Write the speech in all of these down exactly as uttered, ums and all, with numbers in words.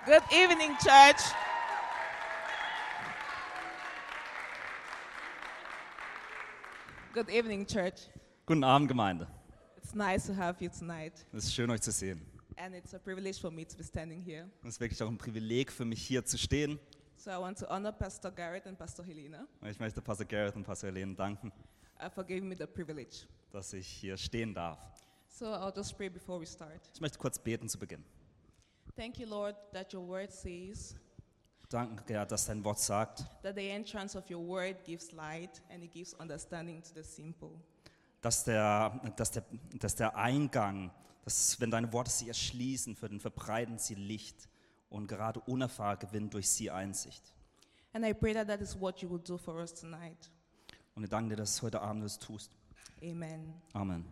Good evening, church. Good evening, church. Guten Abend, Gemeinde. It's nice to have you tonight, Es ist schön, euch zu sehen. and it's a privilege for me to be standing here. Es ist wirklich auch ein Privileg für mich, hier zu stehen. So I want to honor Pastor Garrett and Pastor Helena Und ich möchte Pastor Garrett und Pastor Helene danken, uh, for giving me the privilege. dass ich hier stehen darf. So I'll just pray before we start. Ich möchte kurz beten zu Beginn. Thank you, Lord, that your word says Danke, ja, dass dein Wort sagt, that the entrance of your word gives light and it gives understanding to the simple. dass der, dass der, dass der Eingang, dass, wenn deine Worte sie erschließen, für den verbreiten sie Licht und gerade Unerfahren gewinnt durch sie Einsicht. And I pray that that is what you will do for us tonight. Und ich danke dir, dass du heute Abend das tust. Amen. Amen.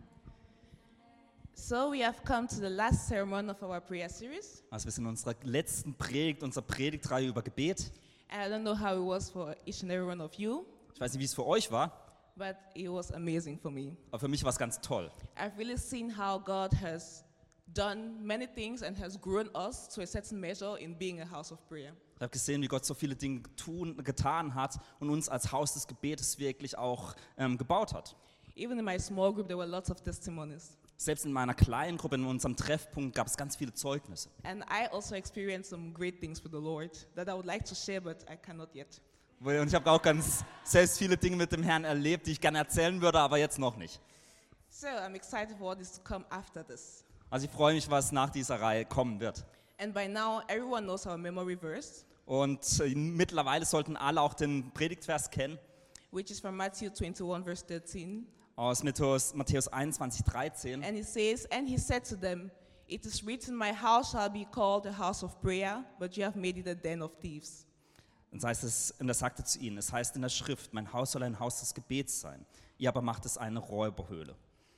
So we have come to the last sermon of our prayer series. Also wir sind in unserer letzten Predigt, unserer Predigtreihe über Gebet. And I don't know how it was for each and every one of you, Ich weiß nicht, wie es für euch war, but it was amazing for me. aber für mich war es ganz toll. I've really seen how God has done many things and has grown us to a certain measure in being a house of prayer. Ich habe gesehen, wie Gott so viele Dinge tun, getan hat und uns als Haus des Gebetes wirklich auch ähm, gebaut hat. Even in my small group, there were lots of testimonies. Selbst in meiner kleinen Gruppe, in unserem Treffpunkt, gab es ganz viele Zeugnisse. And I also experienced some great things with the Lord that I would like to share, but I cannot yet. Und ich habe auch ganz selbst viele Dinge mit dem Herrn erlebt, die ich gerne erzählen würde, aber jetzt noch nicht. So I'm excited for what is to come after this. Also ich freue mich, was nach dieser Reihe kommen wird. And by now, everyone knows our memory verse, Und äh, mittlerweile sollten alle auch den Predigtvers kennen, which is from Matthew twenty-one, verse thirteen. aus Matthäus, Matthäus einundzwanzig, dreizehn. And he says, and he said to them, it is written, my house shall be called a house of prayer, but you have made it a den of thieves. Und, das heißt es, und er sagte zu ihnen, es heißt in der Schrift, mein Haus soll ein Haus des Gebets sein. Ihr aber macht es eine Räuberhöhle.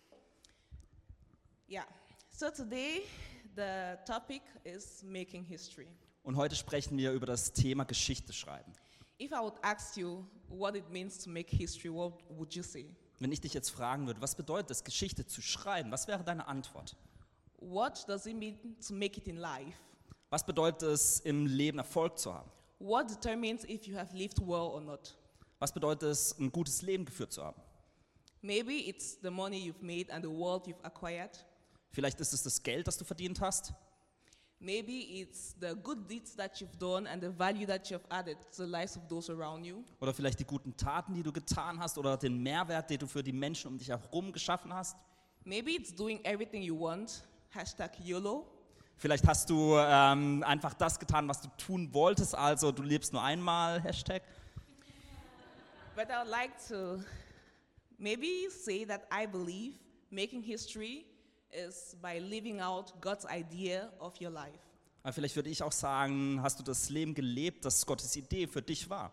Yeah. So today, the topic is making history. Und heute sprechen wir über das Thema Geschichte schreiben. If I would ask you what it means to make history, what would you say? Wenn ich dich jetzt fragen würde, was bedeutet es, Geschichte zu schreiben, was wäre deine Antwort? What does it mean to make it in life? Was bedeutet es, im Leben Erfolg zu haben? What determines if you have lived well or not? Was bedeutet es, ein gutes Leben geführt zu haben? Maybe it's the money you've made and the wealth you've acquired. Vielleicht ist es das Geld, das du verdient hast. Maybe it's the good deeds that you've done and the value that you've added to the lives of those around you. Oder vielleicht die guten Taten, die du getan hast oder den Mehrwert, den du für die Menschen um dich herum geschaffen hast. Maybe it's doing everything you want, hashtag YOLO. Vielleicht hast du ähm, einfach das getan, was du tun wolltest, also du lebst nur einmal, Hashtag. But I would like to maybe say that I believe making history is by living out God's idea of your life. Aber vielleicht würde ich auch sagen, hast du das Leben gelebt, das Gottes Idee für dich war.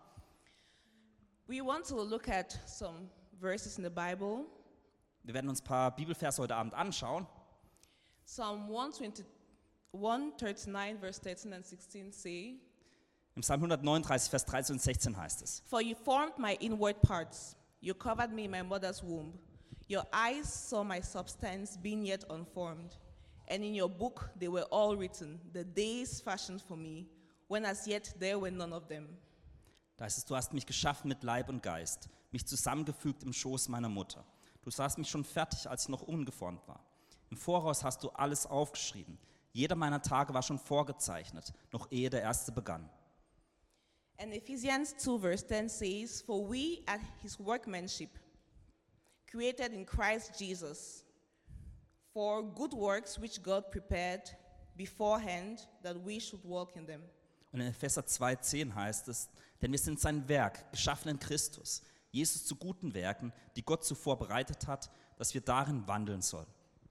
We want to look at some verses in the Bible. Wir werden uns ein paar Bibelverse heute Abend anschauen. Psalm one thirty-nine, verse thirteen and sixteen say, Im Psalm hundertneununddreißig, Vers dreizehn und sechzehn heißt es: For you formed my inward parts, you covered me in my mother's womb. Your eyes saw my substance being yet unformed, and in your book they were all written, the days fashioned for me, when as yet there were none of them. Da heißt es, du hast mich geschaffen mit Leib und Geist, mich zusammengefügt im Schoß meiner Mutter. Du sahst mich schon fertig, als ich noch ungeformt war. Im Voraus hast du alles aufgeschrieben. Jeder meiner Tage war schon vorgezeichnet, noch ehe der erste begann. And Ephesians two verse ten says, For we are his workmanship, created in Christ Jesus, for good works which God prepared beforehand that we should walk in them. Und in Epheser zwei zehn heißt es, denn wir sind sein Werk, geschaffen in Christus, Jesus zu guten Werken, die Gott zuvor bereitet hat, dass wir darin wandeln sollen.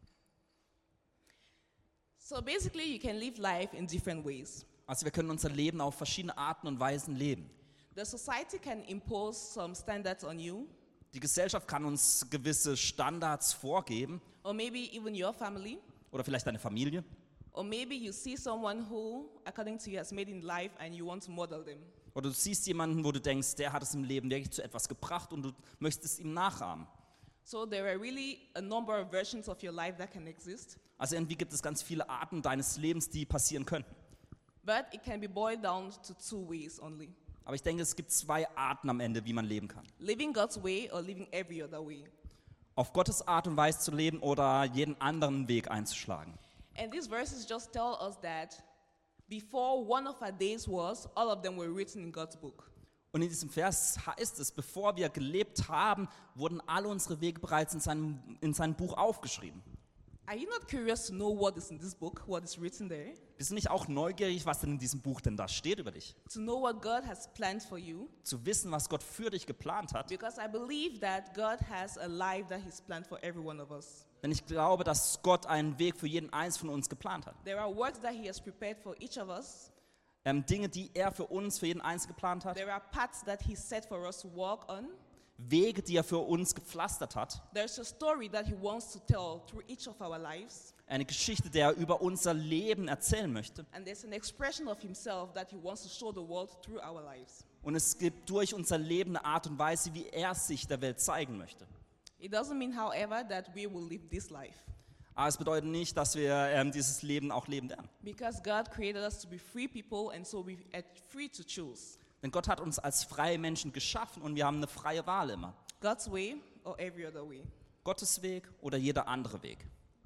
So basically you can live life in different ways. Also wir können unser Leben auf verschiedene Arten und Weisen leben. The society can impose some standards on you, Die Gesellschaft kann uns gewisse Standards vorgeben, or maybe even your family, oder vielleicht deine Familie. or maybe you see someone who, according to you, has made in life and you want to model them. Oder du siehst jemanden, wo du denkst, der hat es im Leben wirklich zu etwas gebracht und du möchtest ihm nachahmen. So there are really a number of versions of your life that can exist. Also irgendwie gibt es ganz viele Arten deines Lebens, die passieren können. But it can be boiled down to two ways only. Aber ich denke, es gibt zwei Arten am Ende, wie man leben kann. Living God's way or living every other way. Auf Gottes Art und Weise zu leben oder jeden anderen Weg einzuschlagen. And these verses just tell us that before one of our days was, all of them were written in God's book. Und in diesem Vers heißt es, bevor wir gelebt haben, wurden alle unsere Wege bereits in seinem, in seinem Buch aufgeschrieben. Are you not curious to know what is in this book, what is written there? Bist du nicht auch neugierig, was denn in diesem Buch denn da steht über dich? To know what God has planned for you? Zu wissen, was Gott für dich geplant hat? Because I believe that God has a life that He's planned for every one of us. Denn ich glaube, dass Gott einen Weg für jeden eins von uns geplant hat. There are works that He has prepared for each of us. Ähm, Dinge, die er für uns, für jeden eins geplant hat. There are paths that He set for us to walk on. Wege, die er für uns gepflastert hat. There's a story that He wants to tell through each of our lives. Eine Geschichte, die er über unser Leben erzählen möchte. And there's an expression of Himself that He wants to show the world through our lives. Und es gibt durch unser Leben eine Art und Weise, wie er sich der Welt zeigen möchte. It doesn't mean, however, that we will live this life. Aber es bedeutet nicht, dass wir ähm, dieses Leben auch leben werden. Because God created us to be free people and so we are free to choose. Denn Gott hat uns als freie Menschen geschaffen und wir haben eine freie Wahl immer. God's way or every other way. Gottes Weg oder jeder andere Weg.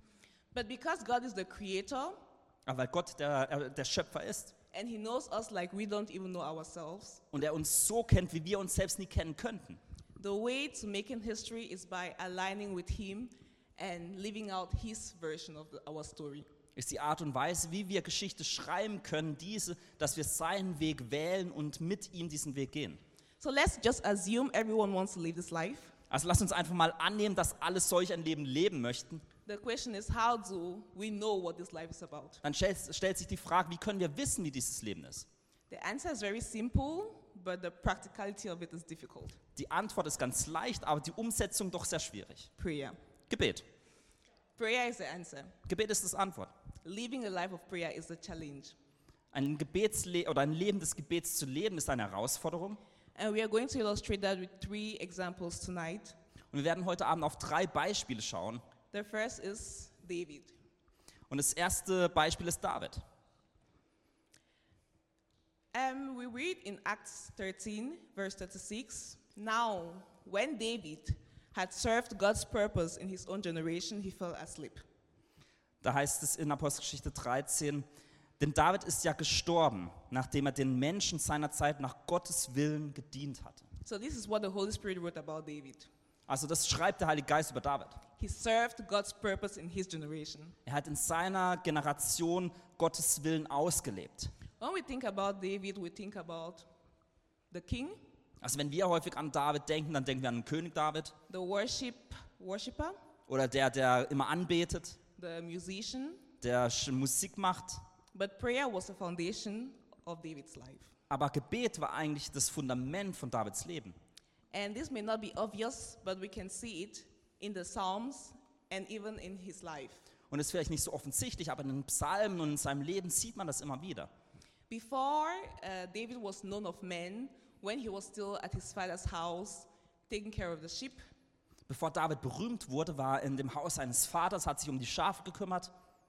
But because God is the creator Aber weil Gott der, äh, der Schöpfer ist and He knows us like we don't even know ourselves, und er uns so kennt, wie wir uns selbst nie kennen könnten, the way to making history is by aligning with Him and living out His version of the, our story. ist die Art und Weise, wie wir Geschichte schreiben können, diese, dass wir seinen Weg wählen und mit ihm diesen Weg gehen. So let's just assume everyone wants to live this life. Also lasst uns einfach mal annehmen, dass alle solch ein Leben leben möchten. The question is, how do we know what this life is about? Dann stellt, stellt sich die Frage, wie können wir wissen, wie dieses Leben ist? The answer is very simple, but the practicality of it is difficult. Die Antwort ist ganz leicht, aber die Umsetzung doch sehr schwierig. Prayer. Gebet. Prayer is the answer. Gebet ist das Antwort. Living a life of prayer is the challenge. Ein Gebetsle- oder ein Leben des Gebets zu leben ist eine Herausforderung. And we are going to illustrate that with three examples tonight. Und wir werden heute Abend auf drei Beispiele schauen. The first is David. Und das erste Beispiel ist David. Um, we read in Acts thirteen, verse thirty-six, now when David had served God's purpose in his own generation, he fell asleep. Da heißt es in Apostelgeschichte dreizehn, denn David ist ja gestorben, nachdem er den Menschen seiner Zeit nach Gottes Willen gedient hatte. So this is what the Holy Spirit wrote about David. Also das schreibt der Heilige Geist über David. He served God's purpose in his generation. Er hat in seiner Generation Gottes Willen ausgelebt. When we think about David, we think about the king, Also wenn wir häufig an David denken, dann denken wir an den König David the worship worshipper, oder der, der immer anbetet, the musician, der Sch- Musik macht. but prayer was the foundation of David's life. Aber Gebet war eigentlich das Fundament von Davids Leben. And this may not be obvious, but we can see it in the Psalms and even in his life. Und es ist vielleicht nicht so offensichtlich, aber in den Psalmen und in seinem Leben sieht man das immer wieder. Before uh, David was known of men, when he was still at his father's house, taking care of the sheep, Bevor David berühmt wurde, war er in dem Haus seines Vaters, hat sich um die Schafe gekümmert.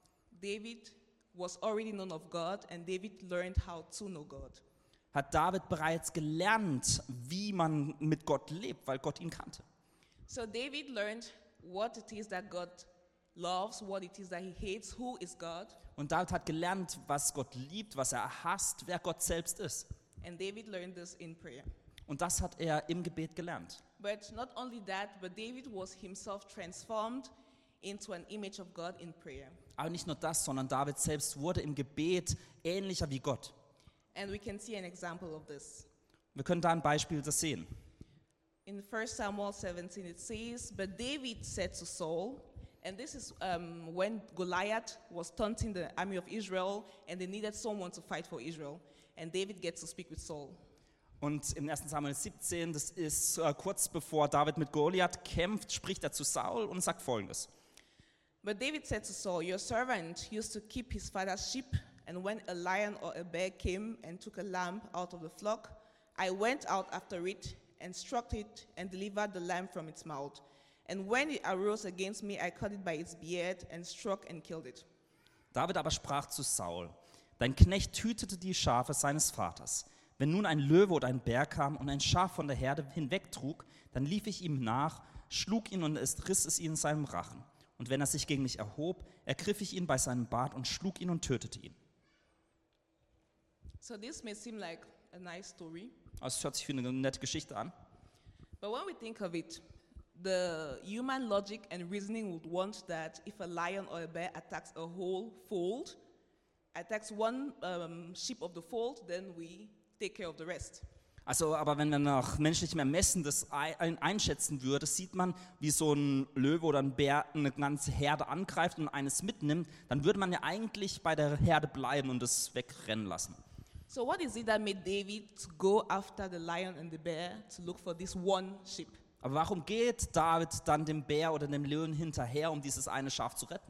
David was already known of God, and David learned how to know God. Hat David bereits gelernt, wie man mit Gott lebt, weil Gott ihn kannte. So David learned what it is that God loves, what it is that he hates, who is God. Und David hat gelernt, was Gott liebt, was er hasst, wer Gott selbst ist. And David learned this in prayer. Und das hat er im Gebet gelernt. But not only that, but David was himself transformed into an image of God in prayer. Aber nicht nur das, sondern David selbst wurde im Gebet ähnlicher wie Gott. And we can see an example of this. Wir können da ein Beispiel das sehen. In First Samuel seventeen, it says, but David said to Saul, and this is um, when Goliath was taunting the army of Israel, and they needed someone to fight for Israel. And David gets to speak with Saul. Und im ersten Samuel siebzehn, das ist äh, kurz bevor David mit Goliath kämpft, spricht er zu Saul und sagt Folgendes. But David said to Saul, your servant used to keep his father's sheep, and when a lion or a bear came and took a lamb out of the flock, I went out after it and struck it and delivered the lamb from its mouth. And when it arose against me, I caught it by its beard and struck and killed it. David aber sprach zu Saul, Dein Knecht hütete die Schafe seines Vaters. Wenn nun ein Löwe oder ein Bär kam und ein Schaf von der Herde hinwegtrug, dann lief ich ihm nach, schlug ihn und es riss es ihn in seinem Rachen. Und wenn er sich gegen mich erhob, ergriff ich ihn bei seinem Bart und schlug ihn und tötete ihn. So this may seem like a nice story, Also es hört sich wie eine nette Geschichte an. but when we think of it, the human logic and reasoning would want that if a lion or a bear attacks a whole fold, attacks one um, sheep of the fold, then we take care of the rest. Also, aber wenn man nach menschlichem Ermessen das ein- einschätzen würde, sieht man, wie so ein Löwe oder ein Bär eine ganze Herde angreift und eines mitnimmt, dann würde man ja eigentlich bei der Herde bleiben und es wegrennen lassen. So what is it that made David to go after the lion and the bear to look for this one sheep? Aber warum geht David dann dem Bär oder dem Löwen hinterher, um dieses eine Schaf zu retten?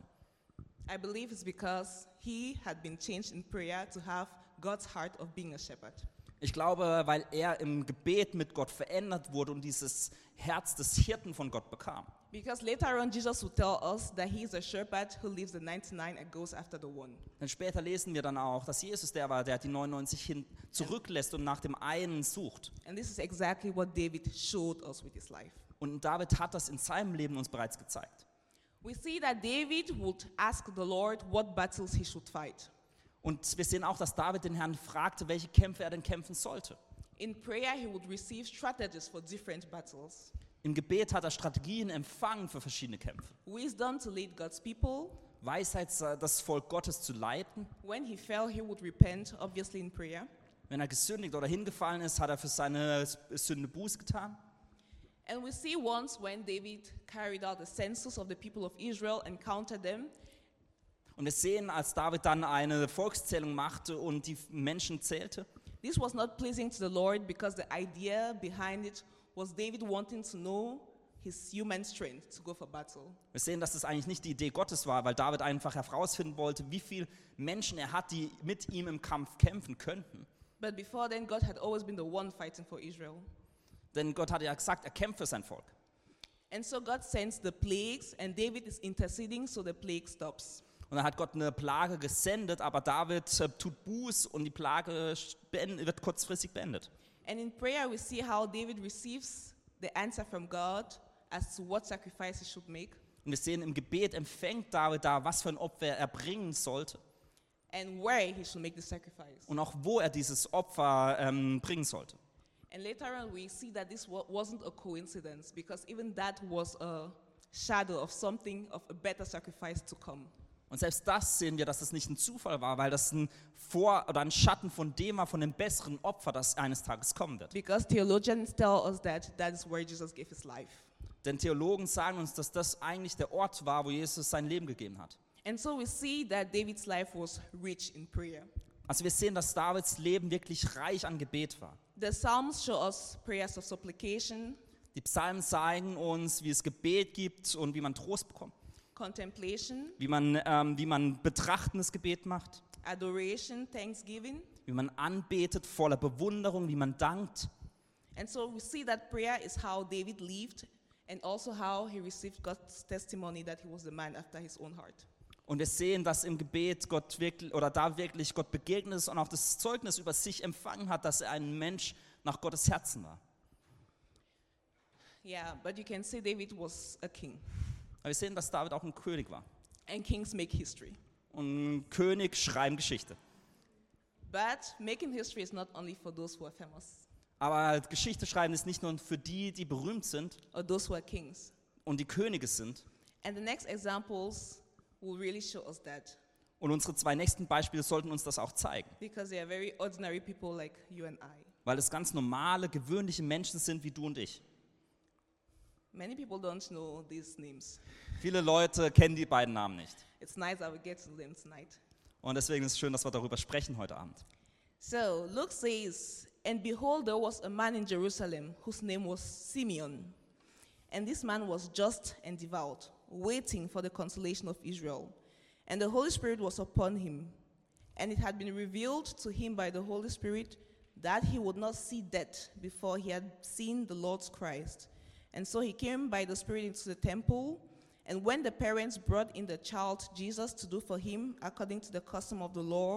I believe it's because he had been changed in prayer to have God's heart of being a shepherd. Ich glaube, weil er im Gebet mit Gott verändert wurde und dieses Herz des Hirten von Gott bekam. Because later on, Jesus will tell us that he is a shepherd who leaves the ninety-nine and goes after the one. Denn später lesen wir dann auch, dass Jesus der war, der die neunundneunzig hin zurücklässt und nach dem einen sucht. And this is exactly what David showed us with his life. Und David hat das in seinem Leben uns bereits gezeigt. We see that David would ask the Lord what battles he should fight. Und wir sehen auch, dass David den Herrn fragte, welche Kämpfe er denn kämpfen sollte. In prayer, he would receive strategies for different battles. Im Gebet hat er Strategien empfangen für verschiedene Kämpfe. Wisdom to lead God's people. Weisheit, das Volk Gottes zu leiten. When he fell, he would repent, obviously in prayer. Wenn er gesündigt oder hingefallen ist, hat er für seine Sünde Buße getan. And we see once when David carried out the census of the people of Israel and counted them. Und wir sehen, als David dann eine Volkszählung machte und die Menschen zählte, This was not pleasing to the Lord because the idea behind it was David wanting to know his human strength to go for battle. wir sehen, dass das eigentlich nicht die Idee Gottes war, weil David einfach herausfinden wollte, wie viele Menschen er hat, die mit ihm im Kampf kämpfen könnten. But before then, God had always been the one fighting for Israel. Denn Gott hatte ja gesagt, er kämpft für sein Volk. And so God sends the plagues, and David is interceding so the plague stops. Und dann hat Gott eine Plage gesendet, aber David äh, tut Buß und die Plage beend- wird kurzfristig beendet. And in prayer, we see how David receives the answer from God as to what sacrifice he should make, Und wir sehen, im Gebet empfängt David da, was für ein Opfer er bringen sollte and where he should make the sacrifice. und auch wo er dieses Opfer ähm, bringen sollte. And later on, we see that this wa- wasn't a coincidence because even that was a shadow of something, of a better sacrifice to come. Und selbst das sehen wir, dass es nicht ein Zufall war, weil das ein Vor- oder ein Schatten von dem war, von dem besseren Opfer, das eines Tages kommen wird. Because theologians tell us that that is where Jesus gave his life. Denn Theologen sagen uns, dass das eigentlich der Ort war, wo Jesus sein Leben gegeben hat. And so we see that David's life was rich in prayer. Also wir sehen, dass Davids Leben wirklich reich an Gebet war. The Psalms show us prayers of supplication, Die Psalmen zeigen uns, wie es Gebet gibt und wie man Trost bekommt, contemplation, wie man, ähm, wie man betrachtendes Gebet macht, adoration, thanksgiving. wie man anbetet voller Bewunderung, wie man dankt. And so we see that prayer is how David lived and also how he received God's testimony that he was the man after his own heart. Und wir sehen, dass im Gebet Gott wirklich oder da wirklich Gott begegnet ist und auch das Zeugnis über sich empfangen hat, dass er ein Mensch nach Gottes Herzen war. Yeah, but you can say David was a king. Aber wir sehen, dass David auch ein König war. And kings make history. Und ein König schreiben Geschichte. But making history is not only for those who are famous Aber Geschichte schreiben ist nicht nur für die, die berühmt sind or those who are kings. und die Könige sind. And the next examples will really show us that Und unsere zwei nächsten Beispiele sollten uns das auch zeigen. because they are very ordinary people like you and I. Weil es ganz normale, gewöhnliche Menschen sind wie du und ich. Many people don't know these names. Viele Leute kennen die beiden Namen nicht. It's nice that we get to them tonight. Und deswegen ist es schön, dass wir darüber sprechen heute Abend. So Luke says, "And behold, there was a man in Jerusalem whose name was Simeon. And this man was just and devout, waiting for the consolation of Israel. And the Holy Spirit was upon him. And it had been revealed to him by the Holy Spirit that he would not see death before he had seen the Lord's Christ. And so he came by the Spirit into the temple. And when the parents brought in the child Jesus to do for him according to the custom of the law,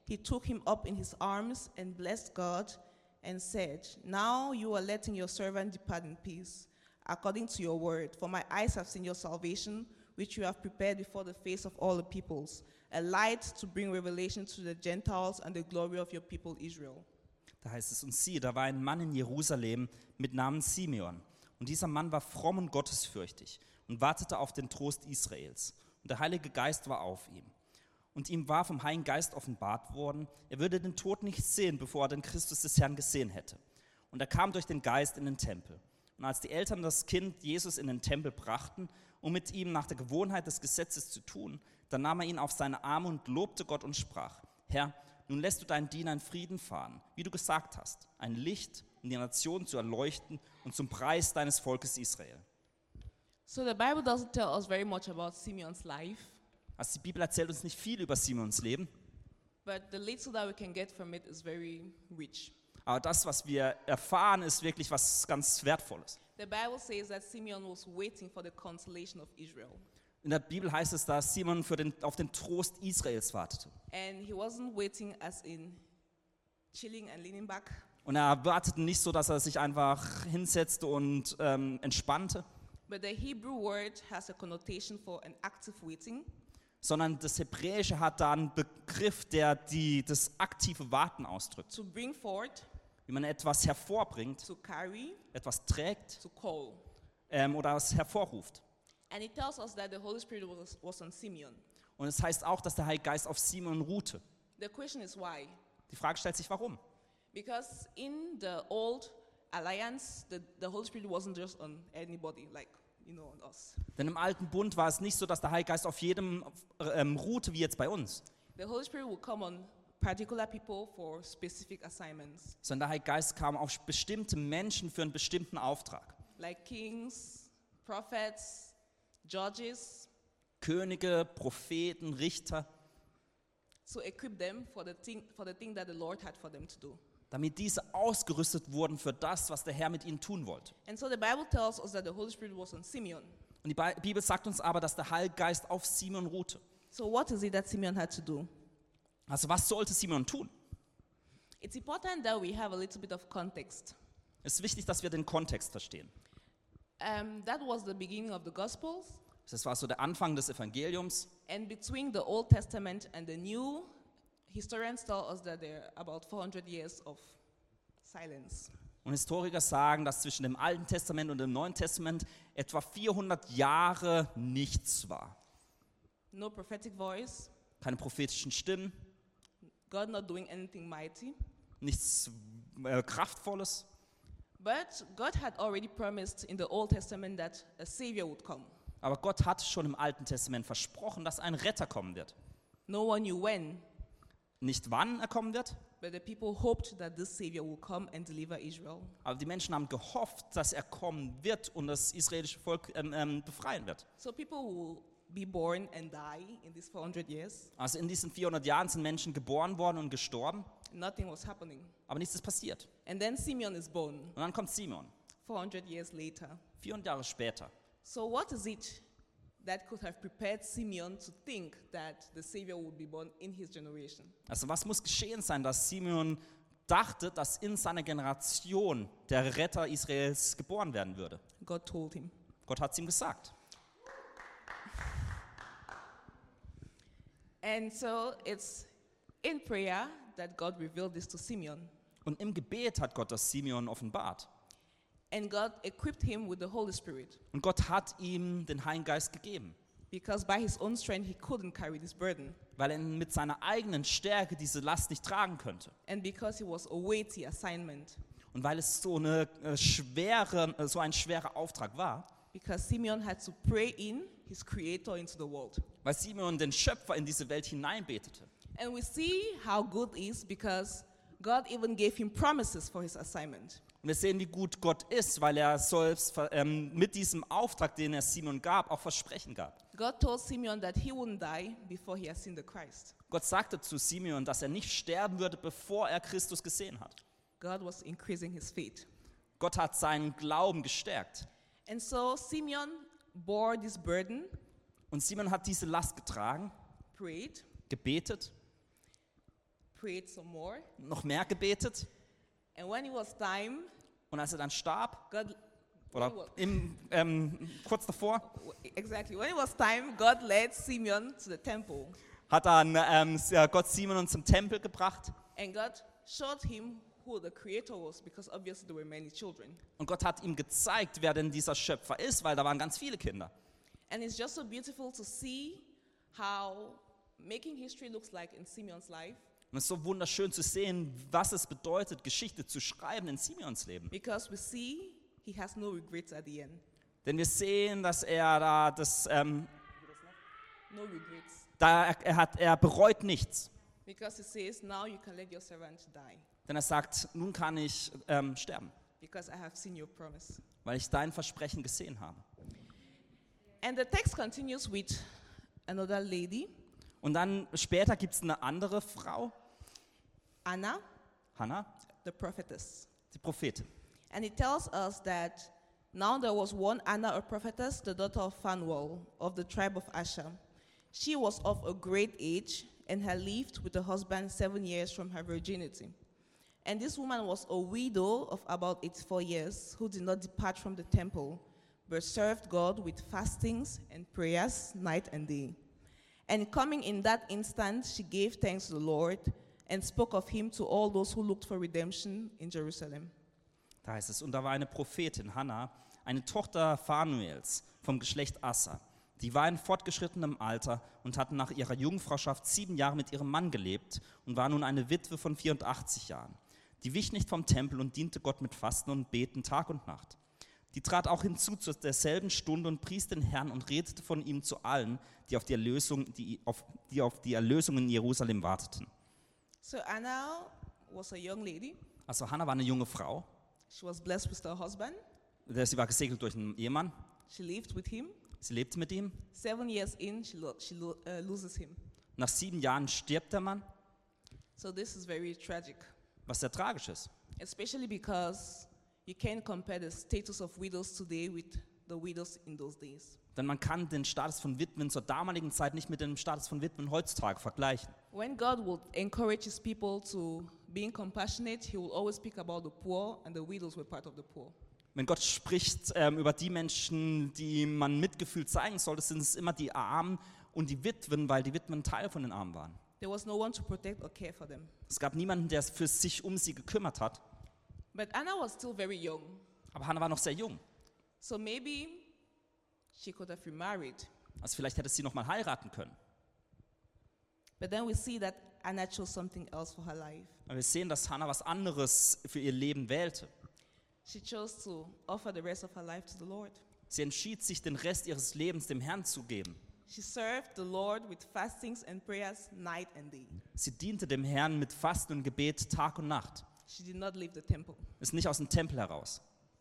he took him up in his arms and blessed God and said, "Now you are letting your servant depart in peace, according to your word. For my eyes have seen your salvation, which you have prepared before the face of all the peoples, a light to bring revelation to the Gentiles and the glory of your people Israel." Da heißt es, und siehe, da war ein Mann in Jerusalem mit Namen Simeon. Und dieser Mann war fromm und gottesfürchtig und wartete auf den Trost Israels. Und der Heilige Geist war auf ihm. Und ihm war vom Heiligen Geist offenbart worden, er würde den Tod nicht sehen, bevor er den Christus des Herrn gesehen hätte. Und er kam durch den Geist in den Tempel. Und als die Eltern das Kind Jesus in den Tempel brachten, um mit ihm nach der Gewohnheit des Gesetzes zu tun, dann nahm er ihn auf seine Arme und lobte Gott und sprach: Herr, nun lässt du deinen Diener in Frieden fahren, wie du gesagt hast, ein Licht in die Nation zu erleuchten und zum Preis deines Volkes Israel. So the Bible doesn't tell us very much about Simeon's life, Also die Bibel erzählt uns nicht viel über Simons Leben, but the little that we can get from it is very rich. aber das, was wir erfahren, ist wirklich was ganz Wertvolles. The Bible says that Simeon was waiting for the consolation of Israel. In der Bibel heißt es, dass Simon für den, auf den Trost Israels wartete. And he wasn't waiting as in chilling and leaning back, Und er wartete nicht so, dass er sich einfach hinsetzte und ähm, entspannte, but the Hebrew word has a connotation for an active waiting. sondern das Hebräische hat da einen Begriff, der die, das aktive Warten ausdrückt. To bring forth, Wie man etwas hervorbringt, to carry, etwas trägt to call. ähm, oder es hervorruft. And it tells us that the Holy Spirit was, was on Simeon. Und es heißt auch, dass der Heilige Geist auf Simon ruhte. The question is why? Die Frage stellt sich, warum? Because in the old alliance, the, the Holy Spirit wasn't just on anybody, like, you know, on us. Denn im alten Bund war es nicht so, dass der Heilige Geist auf jedem ähm, ruhte, wie jetzt bei uns. The Holy Spirit will come on particular people for specific assignments, Sondern der Heilige Geist kam auf bestimmte Menschen für einen bestimmten Auftrag. like kings, prophets, judges, Könige, Propheten, Richter, to equip them for the thing, for the thing that the Lord had for them to do. damit diese ausgerüstet wurden für das, was der Herr mit ihnen tun wollte. And so the Bible tells us that the Holy Spirit was on Simeon. Und die Bi- Bibel sagt uns aber, dass der Heilige Geist auf Simon ruhte. So what is it that Simeon had to do? Also was sollte Simon tun? It's important that we have a little bit of context. Es ist wichtig, dass wir den Kontext verstehen. Um, that was the beginning of the Gospels, Das war so der Anfang des Evangeliums. and between the Old Testament and the New, historians tell us that there are about four hundred years of silence. Und Historiker sagen, dass zwischen dem Alten Testament und dem Neuen Testament etwa vierhundert Jahre nichts war. No prophetic voice, Keine prophetischen Stimmen, God not doing anything mighty. nichts äh, Kraftvolles. But God had already promised in the Old Testament that a Savior would come. Aber Gott hat schon im Alten Testament versprochen, dass ein Retter kommen wird. No one knew when, Nicht wann er kommen wird, but the people hoped that this Savior will come and deliver Israel. aber die Menschen haben gehofft, dass er kommen wird und das israelische Volk ähm, ähm, befreien wird. So people will be born and die in these four hundred years. Also in diesen vierhundert Jahren sind Menschen geboren worden und gestorben, Nothing was happening. aber nichts ist passiert. And then Simeon is born Und dann kommt Simon, four hundred years later. vierhundert Jahre später. So what is it that could have prepared Simeon to think that the Savior would be born in his generation? Also was muss geschehen sein, dass Simeon dachte, dass in seiner Generation der Retter Israels geboren werden würde? God told him. Gott hat es ihm gesagt. And so it's in prayer that God revealed this to Simeon. Und im Gebet hat Gott das Simeon offenbart. And God equipped him with the Holy Spirit, Und Gott hat ihm den Heiligen Geist gegeben, because by his own strength he couldn't carry this burden, weil er mit seiner eigenen Stärke diese Last nicht tragen könnte. and because it was a weighty assignment, Und weil es so, eine äh, schwere, äh, so ein schwerer Auftrag war, because Simeon had to pray in his creator into the world. weil Simeon den Schöpfer in diese Welt hineinbetete. And we see how good he is because God even gave him promises for his assignment. Und wir sehen, wie gut Gott ist, weil er selbst ähm, mit diesem Auftrag, den er Simon gab, auch Versprechen gab. God told Simeon that he wouldn't die before he has seen the Christ. Gott sagte zu Simeon, dass er nicht sterben würde, bevor er Christus gesehen hat. God was increasing his faith. Gott hat seinen Glauben gestärkt. And so Simeon bore this burden, Und Simon hat diese Last getragen, prayed, gebetet, prayed some more. noch mehr gebetet. And when it was time, Und als er dann starb, God, oder when it im, ähm, kurz davor, was, exactly, when it was time, God led Simeon to the temple. hat dann ähm, Gott Simeon zum Tempel gebracht. And God showed him who the creator was, because obviously there were many children. Und Gott hat ihm gezeigt, wer denn dieser Schöpfer ist, weil da waren ganz viele Kinder. And it's just so beautiful to see how making history looks like in Simeon's life, Und es ist so wunderschön zu sehen, was es bedeutet, Geschichte zu schreiben in Simeons Leben. because we see he has no regrets at the end. Denn wir sehen, dass er da das, ähm, No regrets. da er, er hat, er bereut nichts. Because he says, now you can let your servant die, Denn er sagt, nun kann ich ähm, sterben, because I have seen your promise. weil ich dein Versprechen gesehen habe. And the text continues with another lady, Und dann später gibt es eine andere Frau, Anna, Hannah, the prophetess. die Prophetin. And it tells us that now there was one Anna, a prophetess, the daughter of Phanuel, of the tribe of Asher. She was of a great age and had lived with her husband seven years from her virginity. And this woman was a widow of about eighty-four years, who did not depart from the temple, but served God with fastings and prayers night and day. And coming in that instant, she gave thanks to the Lord and spoke of him to all those who looked for redemption in Jerusalem. Da heißt es, und da war eine Prophetin, Hannah, eine Tochter Phanuels vom Geschlecht Asser. Die war in fortgeschrittenem Alter und hatte nach ihrer Jungfrauschaft sieben Jahre mit ihrem Mann gelebt und war nun eine Witwe von vierundachtzig Jahren. Die wich nicht vom Tempel und diente Gott mit Fasten und Beten Tag und Nacht. Die trat auch hinzu zu derselben Stunde und pries den Herrn und redete von ihm zu allen, die auf die Erlösung, die auf, die auf die Erlösung in Jerusalem warteten. So Anna was a young lady. Also Hannah war eine junge Frau, She was blessed with her husband. sie war gesegnet durch einen Ehemann, She lived with him. sie lebte mit ihm. Seven years in, she, lo- she lo- uh, loses him. Nach sieben Jahren stirbt der Mann, So this is very tragic, was sehr tragisch ist. especially because you can't compare the status of widows today with the widows in those days. Denn man kann den Status von Witwen zur damaligen Zeit nicht mit dem Status von Witwen heutzutage vergleichen. When God would encourage his people to being compassionate, he will always speak about the poor, and the widows were part of the poor. Wenn Gott spricht ähm, über die Menschen, die man Mitgefühl zeigen sollte, sind es immer die Armen und die Witwen, weil die Witwen Teil von den Armen waren. There was no one to protect or care for them. Es gab niemanden, der für sich um sie gekümmert hat. But Anna was still very young, Aber Hannah war noch sehr jung. so maybe she could have remarried. Also vielleicht hätte sie noch mal heiraten können. But then we see that Anna chose something else for her life. Aber wir sehen, dass Hannah was anderes für ihr Leben wählte. She chose to offer the rest of her life to the Lord. Sie entschied sich, den Rest ihres Lebens dem Herrn zu geben. She served the Lord with fastings and prayers night and day. Sie diente dem Herrn mit Fasten und Gebet Tag und Nacht. She did not leave the temple. Ist nicht aus dem Tempel heraus.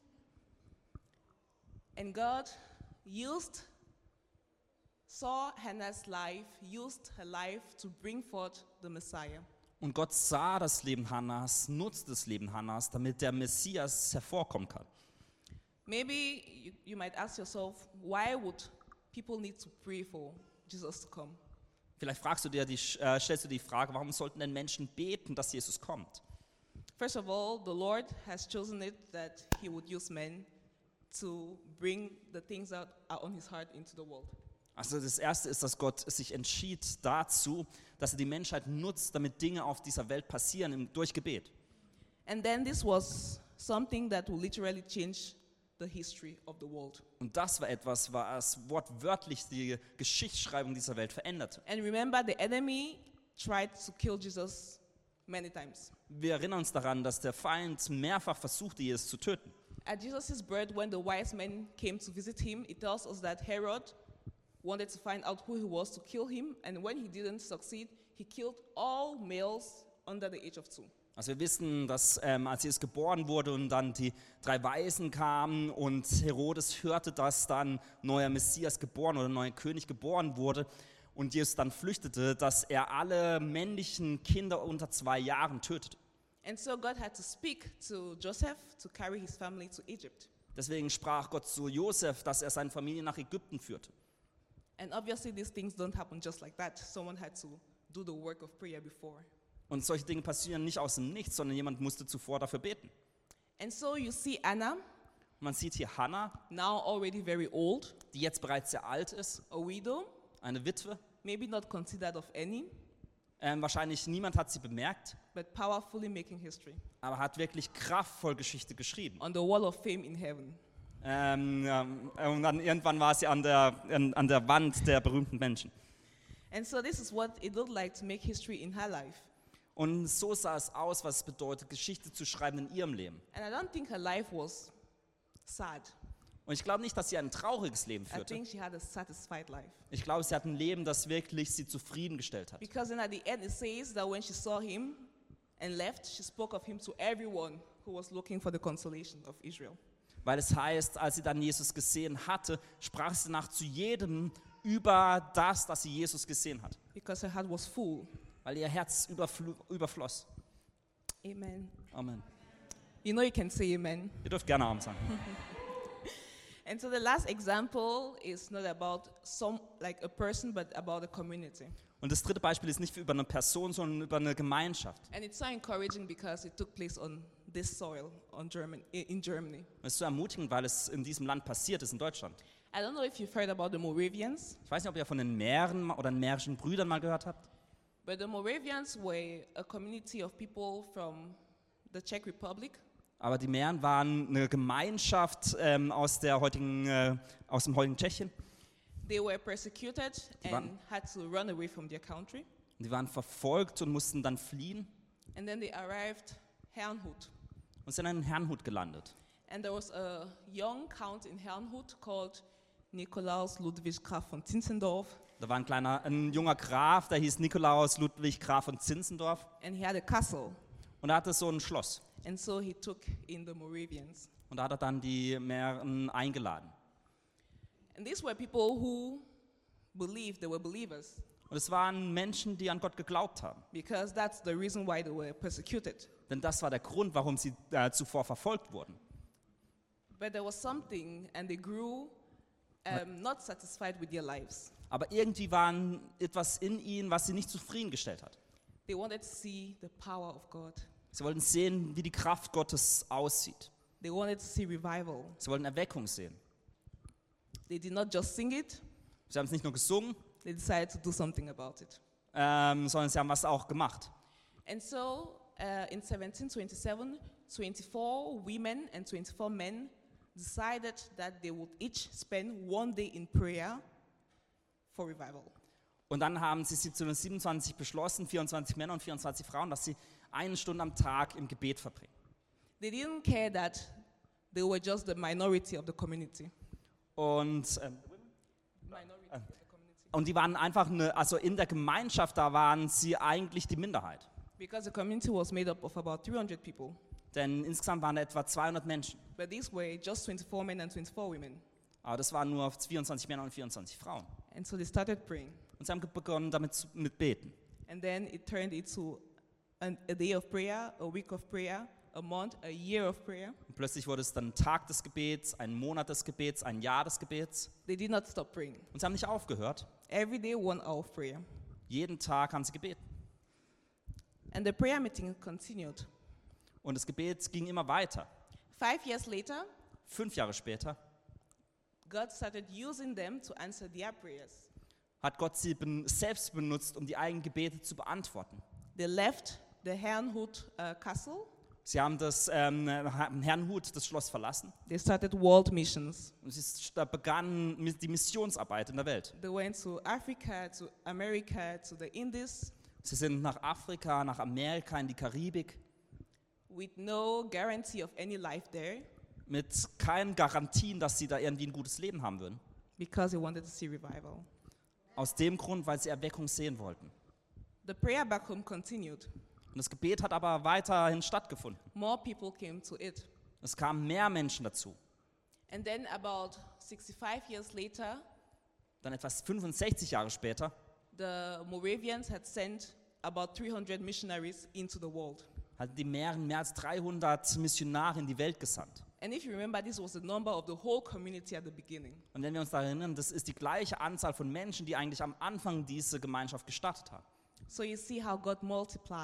And God used, saw Hannah's life, used her life to bring forth the Messiah. Und Gott sah das Leben Hannahs, nutzte das Leben Hannahs, damit der Messias hervorkommen kann. Maybe you, you might ask yourself, why would people need to pray for Jesus to come? Vielleicht fragst du dir die, äh, stellst du die Frage, warum sollten denn Menschen beten, dass Jesus kommt? First of all, the Lord has chosen it that he would use men to bring the things that are on his heart into the world. Also das Erste ist, dass Gott sich entschied dazu, dass er die Menschheit nutzt, damit Dinge auf dieser Welt passieren im, durch Gebet. And then this was something that will literally change the history of the world. Und das war etwas, was wortwörtlich die Geschichtsschreibung dieser Welt veränderte. And remember, the enemy tried to kill Jesus many times. Wir erinnern uns daran, dass der Feind mehrfach versuchte, Jesus zu töten. At Jesus' birth, when the wise men came to visit him, it tells us that Herod wanted to find out who he was to kill him, and when he didn't succeed, he killed all males under the age of two. Also wir wissen, dass ähm, als Jesus geboren wurde und dann die drei Weisen kamen und Herodes hörte, dass dann neuer Messias geboren oder neuer König geboren wurde und Jesus dann flüchtete, dass er alle männlichen Kinder unter zwei Jahren tötete. And so God had to speak to Joseph to carry his family to Egypt. Deswegen sprach Gott zu Josef, dass er seine Familie nach Ägypten führte. And obviously these things don't happen just like that. Someone had to do the work of prayer before. Und solche Dinge passieren nicht aus dem Nichts, sondern jemand musste zuvor dafür beten. And so you see Anna, Und man sieht hier Hannah, now already very old, die jetzt bereits sehr alt ist, a widow, eine Witwe. maybe not considered of any, Ähm, wahrscheinlich niemand hat sie bemerkt, but powerfully making history aber hat wirklich kraftvoll Geschichte geschrieben. on the wall of fame in heaven. Ähm, ähm, und dann irgendwann war sie an der, an, an der Wand der berühmten Menschen. And so this is what it looked like to make history in her life. Und so sah es aus, was es bedeutet, Geschichte zu schreiben in ihrem Leben. And I don't think her life was sad. Und ich glaube nicht, dass sie ein trauriges Leben I führte. think she had a satisfied life. Ich glaube, sie hat ein Leben, das wirklich sie zufriedengestellt hat. Because then at the end it says that when she saw him and left, she spoke of him to everyone who was looking for the consolation of Israel. Weil es heißt, als sie dann Jesus gesehen hatte, sprach sie nach zu jedem über das, dass sie Jesus gesehen hat. Because her heart was full. Weil ihr Herz überfl- überfloss. Amen. Amen. You know you can say amen. Ihr dürft gerne Amen sagen. And so the last example is not about some like a person but about a community. Und das dritte Beispiel ist nicht über eine Person, sondern über eine Gemeinschaft. And it's so encouraging because it took place on this soil on German, in Germany. Es ist so ermutigend, weil es in diesem Land passiert ist, in Deutschland. I don't know if you've heard about the Moravians, Ich weiß nicht, ob ihr von den Mähren oder den mährischen Brüdern mal gehört habt. but the Moravians were a community of people from the Czech Republic. Aber die Mähren waren eine Gemeinschaft ähm, aus, der heutigen, äh, aus dem heutigen Tschechien. They were persecuted Die and waren- had to run away from their country. Die waren verfolgt und mussten dann fliehen And then they arrived Herrnhut. und sind in Herrnhut gelandet. And there was a young count in Herrnhut called Nikolaus Ludwig Graf von Zinzendorf. Da war ein kleiner, ein junger Graf, der hieß Nikolaus Ludwig Graf von Zinzendorf. And he had a castle. Und er hatte so ein Schloss. And so he took in the Moravians. Und da hat er dann die Mähren eingeladen. And these were people who believed they were believers Und es waren Menschen, die an Gott geglaubt haben. because that's the reason why they were persecuted. Denn das war der Grund, warum sie äh, zuvor verfolgt wurden. But there was something, and they grew um, not satisfied with their lives. Aber irgendwie war etwas in ihnen, was sie nicht zufriedengestellt hat. They wanted to see the power of God. Sie wollten sehen, wie die Kraft Gottes aussieht. They wanted to see revival. Sie wollten Erweckung sehen. They did not just sing it, Sie haben es nicht nur gesungen, they decided to do something about it. ähm, sondern sie haben was auch gemacht. And so uh, in seventeen twenty-seven, twenty-four women and twenty-four men decided that they would each spend one day in prayer for revival. Und dann haben sie siebzehnhundertsiebenundzwanzig beschlossen, vierundzwanzig Männer und vierundzwanzig Frauen, dass sie eine Stunde am Tag im Gebet verbringen. They didn't care that they were just the minority of the community. Und, ähm, Minority of the community. und die waren einfach, eine, also in der Gemeinschaft, da waren sie eigentlich die Minderheit. Because the community was made up of about three hundred people. Denn insgesamt waren etwa zweihundert Menschen. But these were just twenty-four men and twenty-four women. Aber das waren nur vierundzwanzig Männer und vierundzwanzig Frauen. And so they started praying. Und sie haben begonnen damit zu, mit Beten. And then it turned into an, a day of prayer, a week of prayer, a month, a year of prayer. Und plötzlich wurde es dann ein Tag des Gebets, ein Monat des Gebets, ein Jahr des Gebets. They did not stop praying. Und sie haben nicht aufgehört. Every day, one hour of prayer. Jeden Tag haben sie gebeten. And the prayer meeting continued. Und das Gebet ging immer weiter. Five years later, Fünf Jahre später God started using them to answer their prayers. hat Gott sie ben, selbst benutzt, um die eigenen Gebete zu beantworten. They left the Herrnhut uh, castle. Sie haben das ähm, Herrnhut, das Schloss, verlassen. They started world missions. Und sie da begannen mit die Missionsarbeit in der Welt. They went to Africa, to America, to the Indies, Sie sind nach Afrika, nach Amerika, in die Karibik, with no guarantee of any life there, mit keinen Garantien, dass sie da irgendwie ein gutes Leben haben würden. because they wanted to see revival. Aus dem Grund, weil sie Erweckung sehen wollten. The prayer back home continued. Und das Gebet hat aber weiterhin stattgefunden. More people came to it. Es kamen mehr Menschen dazu. And then about sixty-five years later, Dann etwas fünfundsechzig Jahre später the Moravians had sent about three hundred missionaries into the world. hatten die Mähren mehr als dreihundert Missionare in die Welt gesandt. And if you remember, this was the number of the whole community at the beginning. Und wenn wir uns daran erinnern, das ist die gleiche Anzahl von Menschen, die eigentlich am Anfang diese Gemeinschaft gestartet haben. So you see how God multiplied.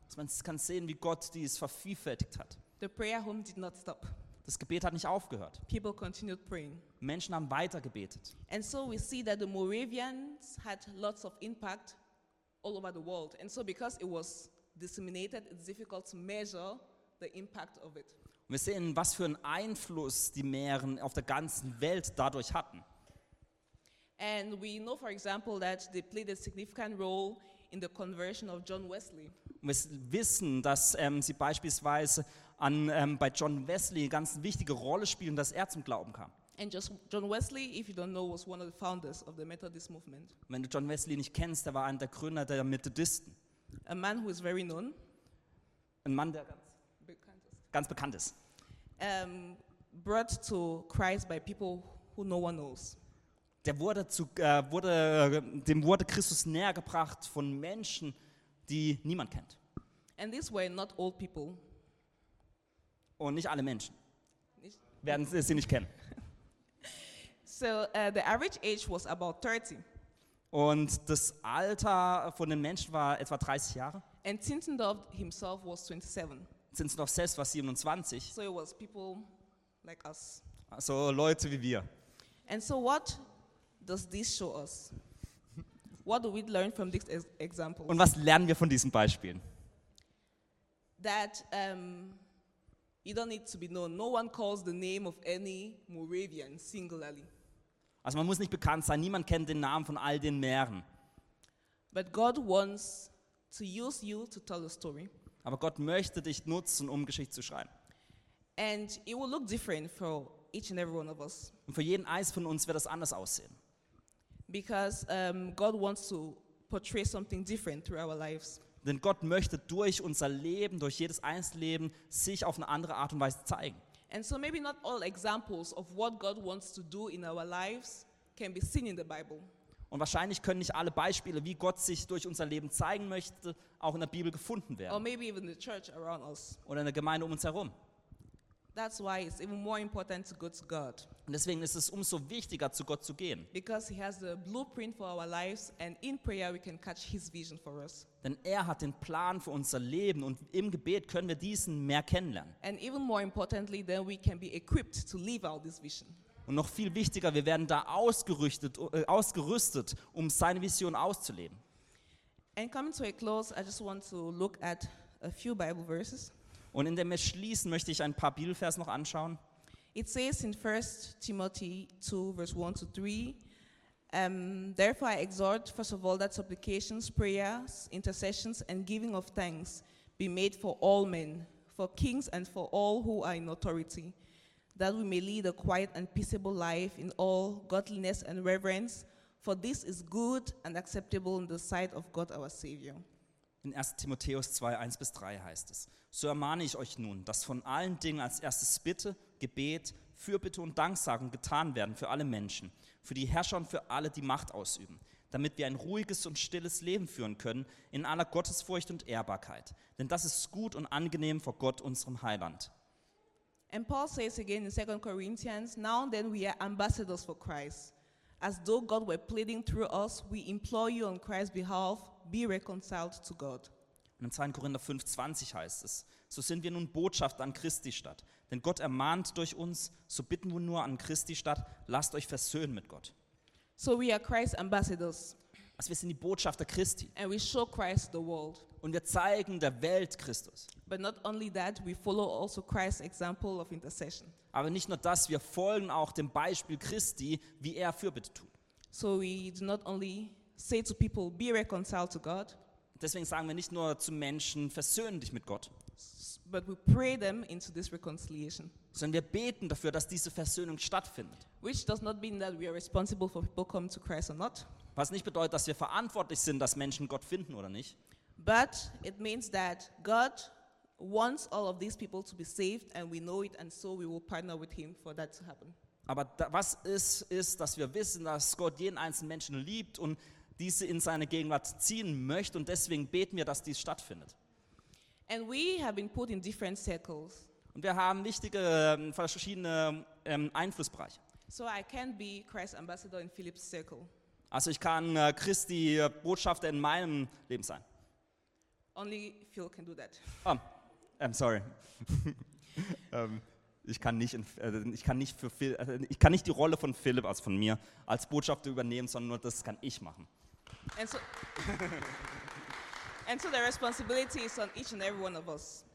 Also man kann sehen, wie Gott dies vervielfältigt hat. The prayer home did not stop. Das Gebet hat nicht aufgehört. People continued praying. Menschen haben weiter gebetet. And so we see that the Moravians had lots of impact all over the world. And so because it was disseminated, it's difficult to measure the impact of it. Und wir sehen, was für einen Einfluss die Mähren auf der ganzen Welt dadurch hatten. And we know, for example, that they played a significant role in the conversion of John Wesley. Und wir wissen, dass ähm, sie beispielsweise an, ähm, bei John Wesley eine ganz wichtige Rolle spielen, dass er zum Glauben kam. And just John Wesley, if you don't know, was one of the founders of the Methodist movement. Und wenn du John Wesley nicht kennst, der war einer der Gründer der Methodisten. A man who is very known. Ein Mann, der ganz, bekannt ist. ganz bekannt ist. Um, brought to Christ by people who no one knows. Der wurde zu, äh, wurde, dem wurde Christus näher gebracht von Menschen, die niemand kennt. And these were not old people. Und nicht alle Menschen Nicht- werden sie sie nicht kennen. So uh, the average age was about thirty. Und das Alter von den Menschen war etwa dreißig Jahre. And Tinsendorf himself was twenty-seven. Zinzendorf selbst war siebenundzwanzig. So it was people like us. Also Leute wie wir. And so what does this show us? What do we learn from these ex- examples? Und was lernen wir von diesen Beispielen? That um, you don't need to be known. No one calls the name of any Moravian singularly. Also man muss nicht bekannt sein, niemand kennt den Namen von all den Mähren. But God wants to use you to tell a story. Aber Gott möchte dich nutzen, um Geschichte zu schreiben. And it will look different for each and every one of us. Und für jeden eins von uns wird das anders aussehen. Because um, God wants to portray something different through our lives. Denn Gott möchte durch unser Leben, durch jedes Einzelleben, sich auf eine andere Art und Weise zeigen. And so maybe not all examples of what God wants to do in our lives can be seen in the Bible. Und wahrscheinlich können nicht alle Beispiele, wie Gott sich durch unser Leben zeigen möchte, auch in der Bibel gefunden Or werden. maybe even the church around us. Oder in der Gemeinde um uns herum. That's why it's even more important to go to God. Und deswegen ist es umso wichtiger, zu Gott zu gehen. Because he has the blueprint for our lives, and in prayer we can catch his vision for us. Denn er hat den Plan für unser Leben und im Gebet können wir diesen mehr kennenlernen. And even more importantly, then we can be equipped to live out this vision. Und noch viel wichtiger, wir werden da ausgerüstet, äh, ausgerüstet, um seine Vision auszuleben. And coming to a close, I just want to look at a few Bible verses. Und in dem wir schließen, möchte ich ein paar Bibelvers noch anschauen. It says in First Timothy two, verse one to three, um, therefore I exhort, first of all, that supplications, prayers, intercessions, and giving of thanks be made for all men, for kings and for all who are in authority, that we may lead a quiet and peaceable life in all godliness and reverence, for this is good and acceptable in the sight of God our Savior. In erster Timotheus zwei, eins bis drei heißt es: So ermahne ich euch nun, dass von allen Dingen als erstes Bitte, Gebet, Fürbitte und Danksagung getan werden für alle Menschen, für die Herrscher und für alle, die Macht ausüben, damit wir ein ruhiges und stilles Leben führen können, in aller Gottesfurcht und Ehrbarkeit. Denn das ist gut und angenehm vor Gott, unserem Heiland. And Paul says again in Second Corinthians, now then we are ambassadors for Christ. As though God were pleading through us, we implore you on Christ's behalf, be reconciled to God. Und in zweiter Korinther fünf, zwanzig heißt es: So sind wir nun Botschafter an Christi statt. Denn Gott ermahnt durch uns, so bitten wir nur an Christi statt, lasst euch versöhnen mit Gott. So we are Christ's ambassadors, Also wir sind die Botschafter Christi. and we show Christ the world. Und wir zeigen der Welt Christus. But not only that, we follow also Christ's example of intercession. Aber nicht nur das, wir folgen auch dem Beispiel Christi, wie er Fürbitte tut. So we do not only say to people, be reconciled to God, Deswegen sagen wir nicht nur zu Menschen, versöhne dich mit Gott, s- but we pray them into this reconciliation. sondern wir beten dafür, dass diese Versöhnung stattfindet. Which does not mean that we are responsible for people coming to Christ or not, Was nicht bedeutet, dass wir verantwortlich sind, dass Menschen Gott finden oder nicht. but it means that God wants all of these people to be saved, and we know it, and so we will partner with him for that to happen. Aber da, was ist, ist, dass wir wissen, dass Gott jeden einzelnen Menschen liebt und diese in seine Gegenwart ziehen möchte. Und deswegen beten wir, dass dies stattfindet. And we have been put in different circles. Und wir haben wichtige, ähm, verschiedene ähm, Einflussbereiche. So I can't be Christ's ambassador in Philip's circle. Also ich kann äh, Christi äh, Botschafter in meinem Leben sein. Only Phil can do that. Oh, I'm sorry. ähm, ich kann nicht, in, äh, ich kann nicht für Phil, äh, ich kann nicht die Rolle von Philipp, also von mir, als Botschafter übernehmen, sondern nur das kann ich machen. And so, and so the responsibility is on each and every one of us.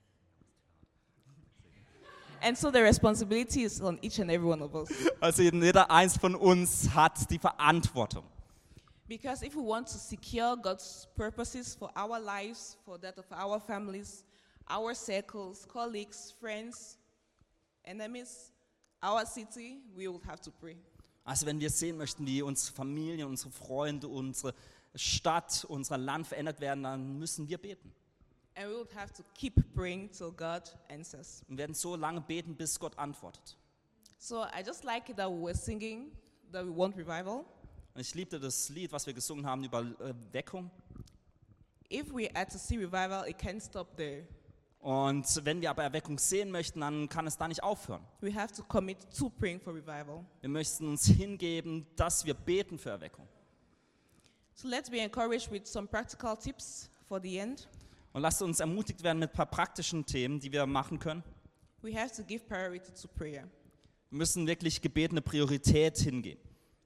And so the responsibility is on each and every one of us. Also jeder eins von uns hat die Verantwortung. Because if we want to secure God's purposes for our lives, for that of our families, our circles, colleagues, friends, enemies, our city, we will have to pray. Also wenn wir sehen möchten, wie unsere Familie, unsere Freunde, unsere Stadt, unser Land verändert werden, dann müssen wir beten. And we would have to keep praying till God answers. Wir werden so lange beten, bis Gott antwortet. So I just like it that we were singing that we want revival. Und ich liebte das Lied, was wir gesungen haben über Erweckung. If we are to see revival, it can't stop there. Und wenn wir aber Erweckung sehen möchten, dann kann es da nicht aufhören. We have to commit to praying for revival. Wir möchten uns hingeben, dass wir beten für Erweckung. So let's be encouraged with some practical tips for the end. Und lasst uns ermutigt werden mit ein paar praktischen Themen, die wir machen können. We have to give priority to prayer. Wir müssen wirklich Gebet eine Priorität hingeben.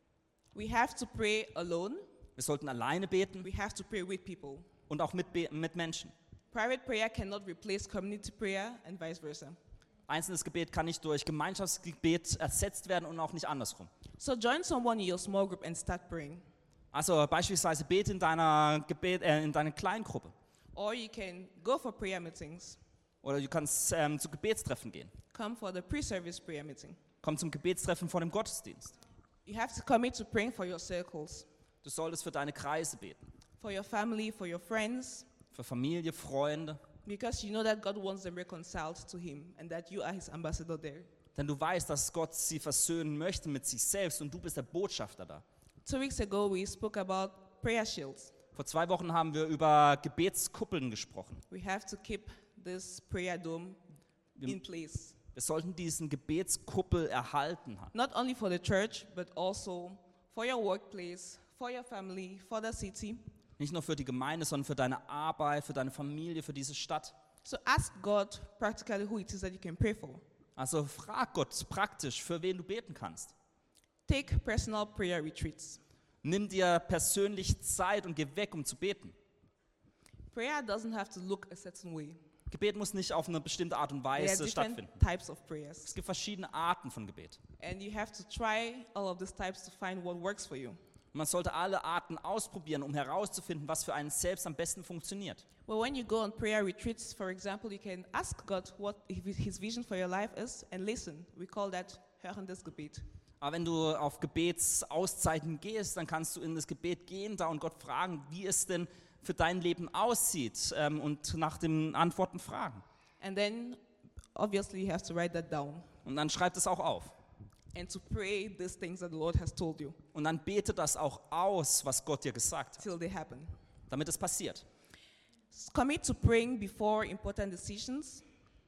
We have to pray alone. Wir sollten alleine beten We have to pray with people. und auch mit, Be- mit Menschen. Private prayer cannot replace community prayer and vice versa. Einzelnes Gebet kann nicht durch Gemeinschaftsgebet ersetzt werden und auch nicht andersrum. So join someone in your small group and start praying. Also beispielsweise bete in deiner, Gebet, äh, in deiner Kleingruppe. Or you can go for prayer meetings. Oder du kannst ähm, zu Gebetstreffen gehen. Come for the pre-service prayer meeting. Komm zum Gebetstreffen vor dem Gottesdienst. You have to commit to praying for your circles, Du solltest für deine Kreise beten. for your family, for your friends, Für Familie, Freunde. because you know that God wants them reconciled to Him and that you are His ambassador there. Denn du weißt, dass Gott sie versöhnen möchte mit sich selbst und du bist der Botschafter da. Two weeks ago, we spoke about prayer shields. Vor zwei Wochen haben wir über Gebetskuppeln gesprochen. We have to keep this prayer dome in place, Wir sollten diesen Gebetskuppel erhalten haben. not only for the church, but also for your workplace, for your family, for the city. Nicht nur für die Gemeinde, sondern für deine Arbeit, für deine Familie, für diese Stadt. So ask God practically who it is that you can pray for. Also frag Gott praktisch, für wen du beten kannst. Take personal prayer retreats. Nimm dir persönlich Zeit und geh weg, um zu beten. Prayer doesn't have to look a certain way. Gebet muss nicht auf eine bestimmte Art und There are Weise different stattfinden. types of prayers. Es gibt verschiedene Arten von Gebet. And you have to try all of these types to find what works for you. Und man sollte alle Arten ausprobieren, um herauszufinden, was für einen selbst am besten funktioniert. Well, when you go on prayer retreats, for example, you can ask God what His vision for your life is and listen. We call that hörendes Gebet. Aber wenn du auf Gebetsauszeiten gehst, dann kannst du in das Gebet gehen da und Gott fragen, wie es denn für dein Leben aussieht ähm, und nach den Antworten fragen. And then, obviously, you have to write that down Und dann schreib das auch auf. and to pray these things that the Lord has told you Und dann bete das auch aus, was Gott dir gesagt hat, till they happen. damit es passiert. Commit to praying before important decisions.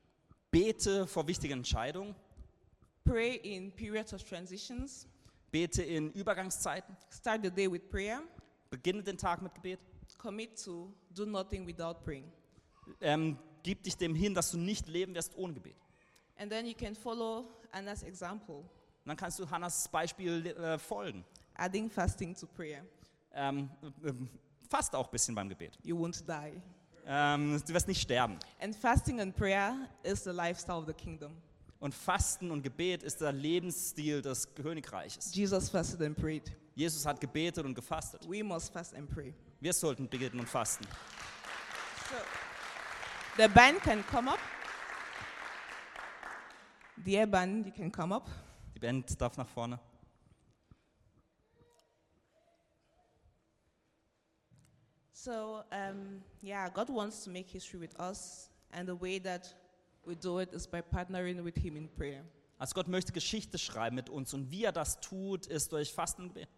Bete vor wichtigen Entscheidungen. Pray in periods of transitions. Bete in Übergangszeiten. Start the day with prayer. Beginne den Tag mit Gebet. Commit to do nothing without praying. Ähm, gib dich dem hin, dass du nicht leben wirst ohne Gebet. And then you can follow Anna's example, Und dann kannst du Hannas Beispiel äh, folgen. adding fasting to prayer. Ähm, äh, fast auch ein bisschen beim Gebet. You won't die. Ähm, du wirst nicht sterben. And fasting and prayer is the lifestyle of the kingdom. Und Fasten und Gebet ist der Lebensstil des Königreiches. Jesus fasted and prayed. Jesus hat gebetet und gefastet. We must fast and pray. Wir sollten beten und fasten. So, the band can come up. The air band, you can come up. Die Band darf nach vorne. So, um, yeah, God wants to make history with us, and the way that we do it is by partnering with Him in prayer. Also Gott möchte Geschichte schreiben mit uns und wie er das tut, ist durch Fasten und Gebet.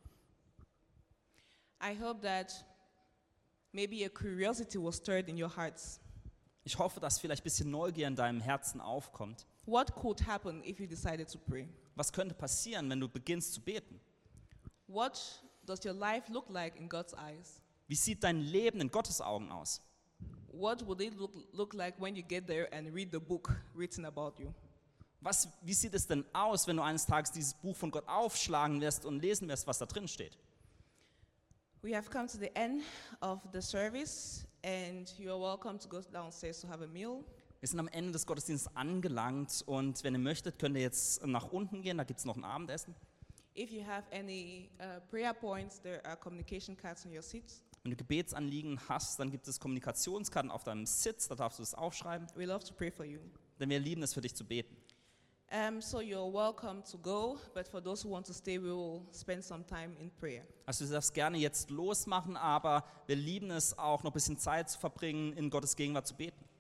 I hope that maybe a curiosity was stirred in your hearts. Ich hoffe, dass vielleicht ein bisschen Neugier in deinem Herzen aufkommt. What could happen if you decided to pray? Was könnte passieren, wenn du beginnst zu beten? What does your life look like in God's eyes? Wie sieht dein Leben in Gottes Augen aus? what would it look, look like when you get there and read the book written about you? Was, wie sieht es denn aus, wenn du eines Tages dieses Buch von Gott aufschlagen wirst und lesen wirst, was da drin steht? We have come to the end of the service, and you are welcome to go downstairs to have a meal. Wir sind am Ende des Gottesdienstes angelangt und wenn ihr möchtet, könnt ihr jetzt nach unten gehen, da gibt es noch ein Abendessen. If you have any uh, prayer points, there are communication cards on your seats. Wenn du Gebetsanliegen hast, dann gibt es Kommunikationskarten auf deinem Sitz, da darfst du es aufschreiben, We love to pray for you. denn wir lieben es, für dich zu beten. Um, so you're welcome to go, but for those who want to stay, we will spend some time in prayer. Also du darfst gerne jetzt losmachen, aber wir lieben es auch, noch ein bisschen Zeit zu verbringen, in Gottes Gegenwart zu beten.